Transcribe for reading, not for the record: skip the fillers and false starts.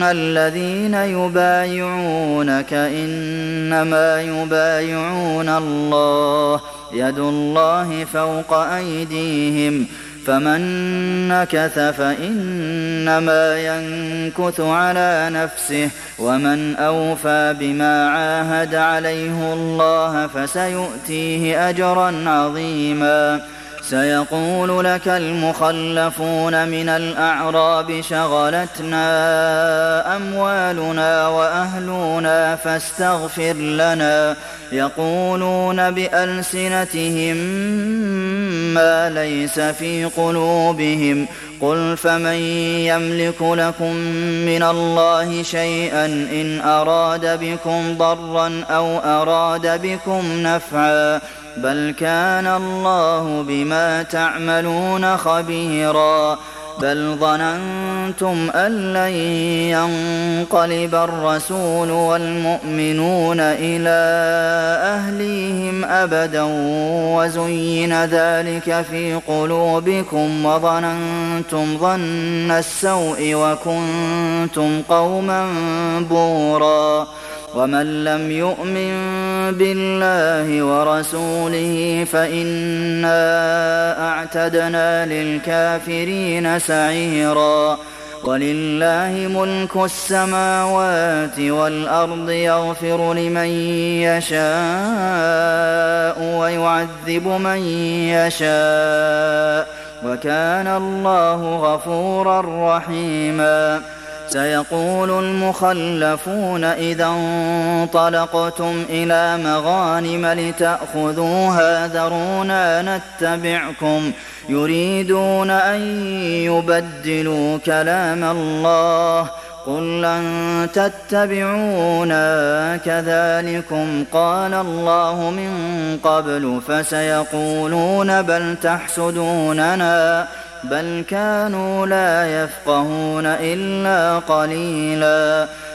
إن الذين يبايعونك إنما يبايعون الله يد الله فوق أيديهم فمن نكث فإنما ينكث على نفسه ومن أوفى بما عاهد عليه الله فسيؤتيه أجرا عظيما سيقول لك المخلفون من الأعراب شغلتنا أموالنا وأهلنا فاستغفر لنا يقولون بألسنتهم ما ليس في قلوبهم قل فمن يملك لكم من الله شيئا إن أراد بكم ضرا أو أراد بكم نفعا بل كان الله بما تعملون خبيرا بل ظننتم أن لن ينقلب الرسول والمؤمنون إلى أهليهم أبدا وزين ذلك في قلوبكم وظننتم ظن السوء وكنتم قوما بورا ومن لم يؤمن بالله ورسوله فإنا أعتدنا للكافرين سعيرا ولله ملك السماوات والأرض يغفر لمن يشاء ويعذب من يشاء وكان الله غفورا رحيما سيقول المخلفون إذا انطلقتم إلى مغانم لتأخذوها ذرونا نتبعكم يريدون أن يبدلوا كلام الله قل لن تتبعونا كذلكم قال الله من قبل فسيقولون بل تحسدوننا بل كانوا لا يفقهون إلا قليلا